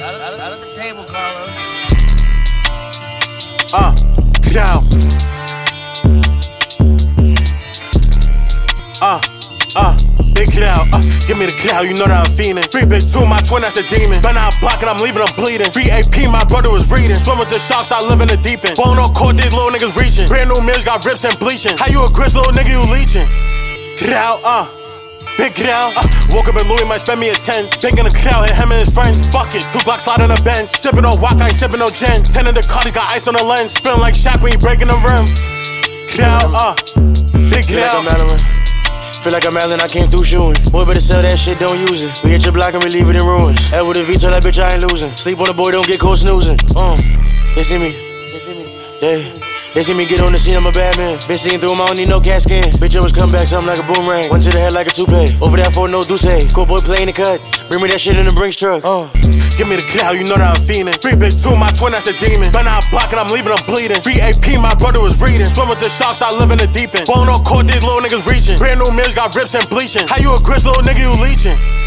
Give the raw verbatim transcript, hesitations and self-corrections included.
Out at, out at the table, Carlos. Uh, get out. Uh, uh, big get out. Uh, give me the cow, you know that I'm fiending. Free big two, my twin, that's a demon. Been out blocking, I'm leaving them bleeding. Free A P, my brother was reading. Swim with the sharks, I live in the deep end. Bone on court, these little niggas reaching. Brand new mirrors got rips and bleaching. How you a grist, little nigga, you leeching? Get out, uh. Big get out, uh, woke up in Louis, might spend me a ten. Big in the crowd, hit him and his friends. Fuck it, two blocks slide on the bench. Sippin' on wok, I ain't sippin' no gin. Ten in the car, he got ice on the lens. Feeling like Shaq when he breaking the rim. Get out, uh, big get out. Feel like I'm Allen, I can't do shooting. Boy, better sell that shit, don't use it. We hit your block and we leave it in ruins. Ever with a V, tell that bitch I ain't losing. Sleep on the boy, don't get caught snoozing. Uh, they see me, they see me, yeah. They see me get on the scene, I'm a bad man. Been seeing through him, I don't need no cat scan. Bitch, always come back, something like a boomerang. One to the head like a toupee. Over there for no douce. Cool boy playing the cut. Bring me that shit in the Brinks truck. Uh. Give me the cow, you know that I'm fiending. Free big two, my twin, that's a demon. Been out blocking, I'm leaving them bleeding. Free A P, my brother was reading. Swim with the sharks, I live in the deep end. Bone on court, these little niggas reaching. Brand new mirrors got rips and bleaching. How you a grist, little nigga, you leeching?